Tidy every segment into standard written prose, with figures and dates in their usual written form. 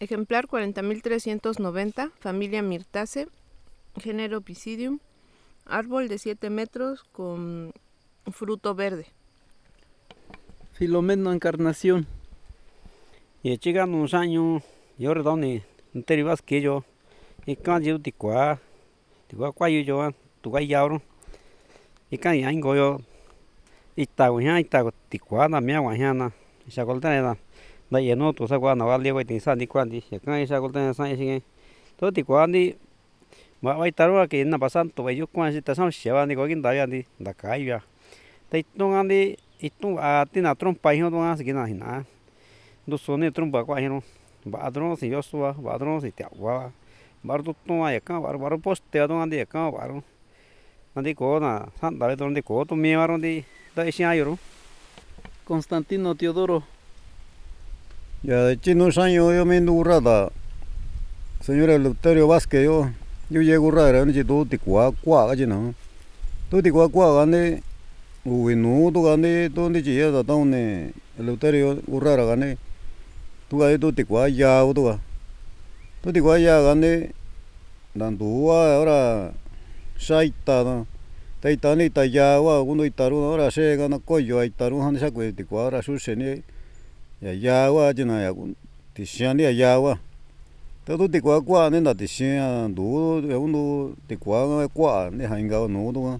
ejemplar 40.390, familia Myrtaceae, género Pisidium, árbol de 7 metros con fruto verde. Filomeno Encarnación. Y llegando unos años, yo redone, entero vasque yo, y can yo ticua cuayo yo, tu guayabro, y can ya ingo yo, y tago ticua, na mía guayana, y se acolta da lleno tu sagua no vale güey tinsan di cuandi, y can esa acolta san ese, todo ticua di, va a estar que na pasan tu yo cuando se te san se va ni coquín da ya di, da caiga, te tongan y tú a ti na trompa hijo no así que na do sone trompa guayano. Badron si Joshua, badron si Tiagua, bardo toma ya kan, baro poste adon andi ya kan, baro. Andi ko na san dale donde ko to mi baron di da isi ayoro. Constantino Teodoro. Ya de chinos años yo me indurrada, señor Eleuterio Vázquez yo llego rara, ni tu ticua cua no. Tu ticua cua gane, uinu tu gane, tu ni chilla da taune Eleuterio urrara gane. Tu gane tu ticua ya tu ga. Tu ticua ya gane, dandua ahora shaita no. Taita ni ta ya wa uno itaru ahora se gana coyo itaru han sa que ticua ahora suseni ya wa jina ya tisiani ya wa. Tu ticua cua ne na tisia du uno ticua cua ne hanga no tu.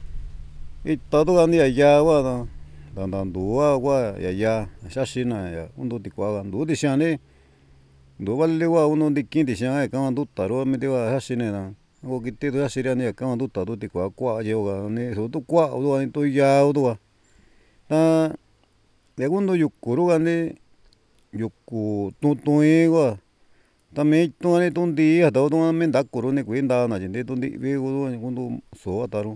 Ita tu gane ya wa dandua wa ya shashina ya uno ticua du tisiani du vale wa uno dikin tisia ka du taru me wa shashine na. Ngo kiti tu shashiriani ka du taru ticua cua yoga ne so tu cua du tu ya du. Ta segundo yukuru gane yuku tutuin wa también tuani tundi hasta tu me da kurune kuinda na jinde tundi vi kundu so ataru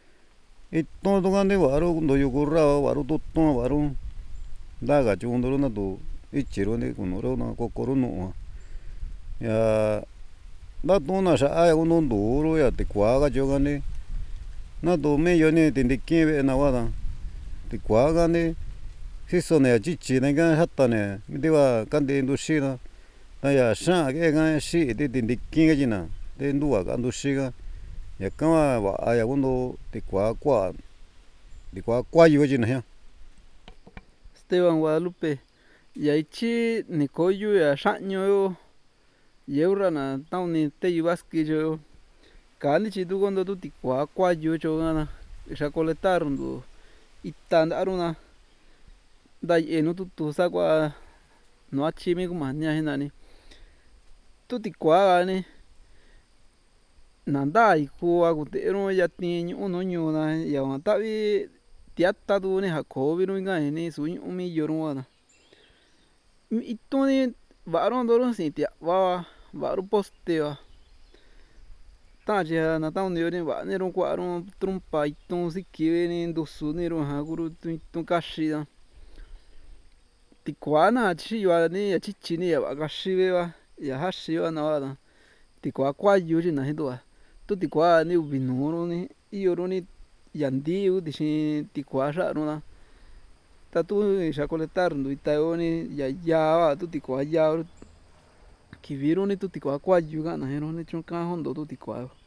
ito tu gane waru kundu yukurra waru tutun waru daga chunduru na tu ichiru ne kunuru na kokoro no ya da tu na sha ay kundu nduru ya tikwa ga jogane na tu me yo ne tindikin ve na wada tikwa gane hisone chichi ne ga hatta ne diwa kandi ndushina ya sha ke ga shi ti tindikin ga jina de ndua ga ndushiga ya kama wa ya kundu tikwa kwa yo jina ya Esteban Guadalupe. Y ahí chi ni coyo ya shaño yo. Yeura na tauni te yubaski yo. Kani chi tu cuando tu tikwa yo yo gana. Isha coletaron du. Itan aruna. Da eno tu sagua no achimi kumanya hinani. Tu tikwa gani. Nanda iku agutero ya tiño uno ñona ya tavi tiata tu ne jacobi no inga ni suño mi yorona. Itoni varon doron sin tia va varu posteo. Taja na taun yoni va ne ron kwaron trumpa iton sikive ni ndosu ni ron haguru tu kashida. Tikwana chi wa ni ya chichi ni ya kashive wa ya hashiwa na wada. Tikwa kwa yuji na hidua. Tu tikwa ni ubinuro ni iyoro ni yandi u dishin tikwa sharuna. Tatu isha coletar ndu itayo ni ya wa tu tikwa ya kiviro ni tu tikwa kwa yuga na hero ni chunka hondo tu tikwa.